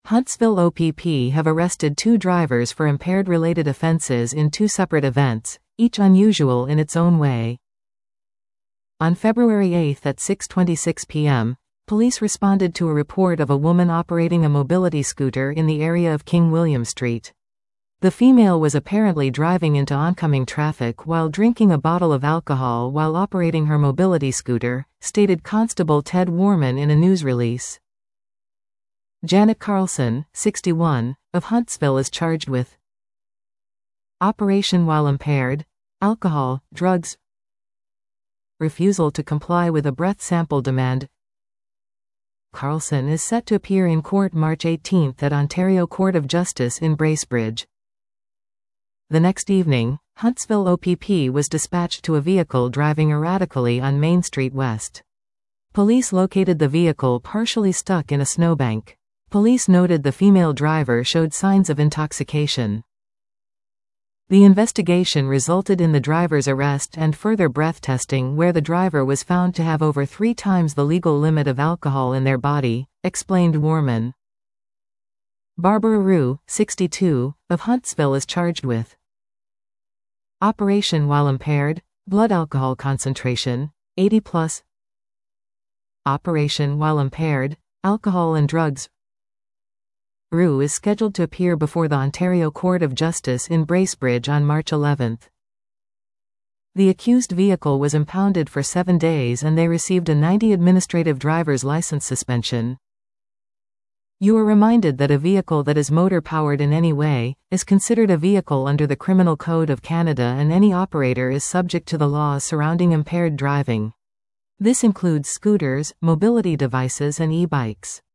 Huntsville OPP have arrested 2 drivers for impaired-related offenses in 2 separate events, each unusual in its own way. On February 8 at 6:26 p.m., police responded to a report of a woman operating a mobility scooter in the area of King William Street. The female was apparently driving into oncoming traffic while drinking a bottle of alcohol while operating her mobility scooter, stated Constable Ted Warman in a news release. Janet Carlson, 61, of Huntsville is charged with operation while impaired, alcohol, drugs, refusal to comply with a breath sample demand. Carlson is set to appear in court March 18 at Ontario Court of Justice in Bracebridge. The next evening, Huntsville OPP was dispatched to a vehicle driving erratically on Main Street West. Police located the vehicle partially stuck in a snowbank. Police noted the female driver showed signs of intoxication. The investigation resulted in the driver's arrest and further breath testing, where the driver was found to have over 3 times the legal limit of alcohol in their body, explained Warman. Barbara Rue, 62, of Huntsville is charged with operation while impaired, blood alcohol concentration, 80+, operation while impaired, alcohol and drugs. Rue is scheduled to appear before the Ontario Court of Justice in Bracebridge on March 11. The accused vehicle was impounded for 7 days and they received a 90 administrative driver's license suspension. You are reminded that a vehicle that is motor-powered in any way is considered a vehicle under the Criminal Code of Canada, and any operator is subject to the laws surrounding impaired driving. This includes scooters, mobility devices and e-bikes.